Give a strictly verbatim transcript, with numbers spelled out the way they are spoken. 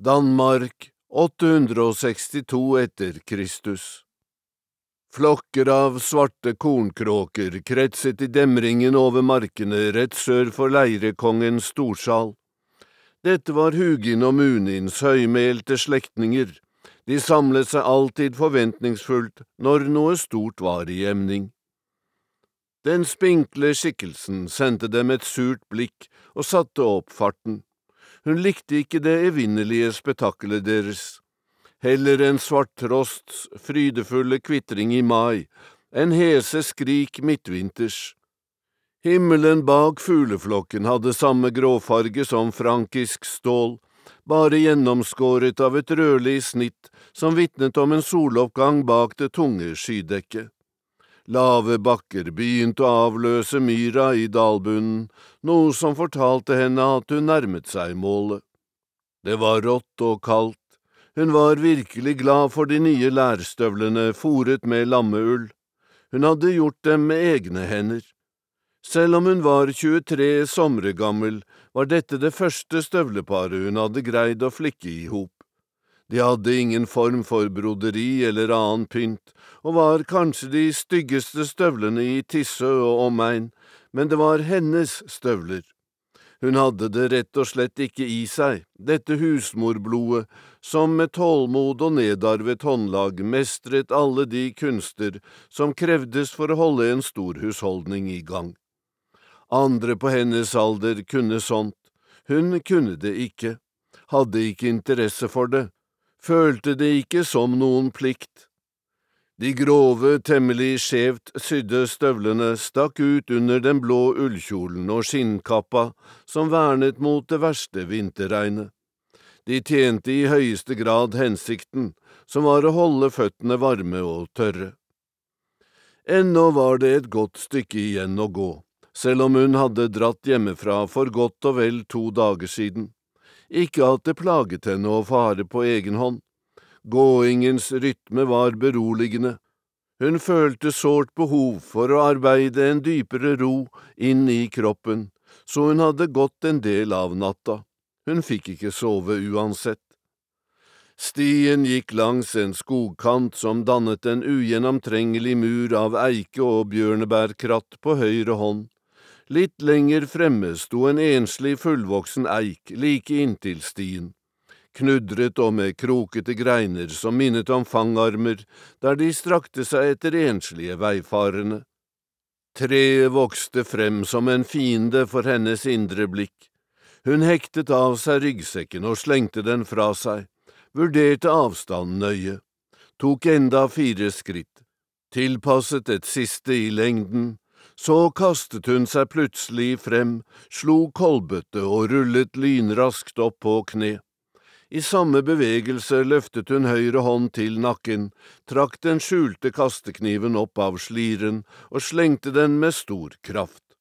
Danmark, åtte hundre og sekstito etter Kristus. Flokker av svarte kornkråker kretset i demringen over markene rett sør for leirekongens storsal. Dette var Hugin og Munins høymælte slektninger. De samlet seg alltid forventningsfullt når noe stort var i emning. Den spinkle skikkelsen sendte dem et surt blikk og satte opp farten. Hun likte ikke det evinnelige spetakkelet deres. Heller en svarttrosts frydefulle kvitring i mai, en hese skrik midtvinters. Himmelen bak fugleflokken hadde samme gråfarge som frankisk stål, bare gjennomskåret av et rødlig snitt som vitnet om en soloppgang bak det tunge skydekket. Lave bakker begynte å avløse myra i dalbunnen, noe som fortalte henne at hun nærmet seg målet. Det var rått og kaldt. Hun var virkelig glad for de nye lærstøvlene foret med lammeull. Hun hadde gjort dem med egne hender. Selv om hun var tjuetre somre gammel, var dette det første støvleparet hun hadde greid å flikke i hop. De hadde ingen form for broderi eller annen pynt, og var kanskje de styggeste støvlene i Tissø og omegn, men det var hennes støvler. Hun hadde det rett og slett ikke i seg, dette husmorblodet, som med tålmod og nedarvet håndlag mestret alle de kunster som krevdes for å holde en stor husholdning i gang. Andre på hennes alder kunne sånt, hun kunne det ikke, hadde ikke interesse for det, følte det ikke som noen plikt. De grove, temmelig skjevt sydde støvlene stakk ut under den blå ullkjolen og skinnkappa som vernet mot det verste vinterregnet. De tjente i høyeste grad hensikten, som var å holde føttene varme og tørre. Ennå var det et godt stykke igjen å gå, selv om hun hadde dratt hjemmefra for godt og vel to dager siden. Ikke at det plaget henne å fare på egen hånd. Gåingens rytme var beroligende. Hun følte sårt behov for å arbeide en dypere ro inn i kroppen, så hun hadde gått en del av natta. Hun fikk ikke sove uansett. Stien gikk langs en skogkant som dannet en ugjennomtrengelig mur av eike og bjørnebærkratt på høyre hånd. Litt lenger fremme sto en enslig fullvoksen eik like inntil stien. Knudret og med krokete greiner som minnet om fangarmer, der de strakte seg etter enslige veifarende. Treet vokste frem som en fiende for hennes indre blikk. Hun hektet av seg ryggsekken og slengte den fra seg, vurderte avstanden nøye, tok enda fire skritt, tilpasset et siste i lengden, så kastet hun seg plutselig frem, slo kolbøtte og rullet lynraskt opp på kne. I samme bevegelse løftet hun høyre hånd til nakken, trakk den skjulte kastekniven opp av sliren og slengte den med stor kraft.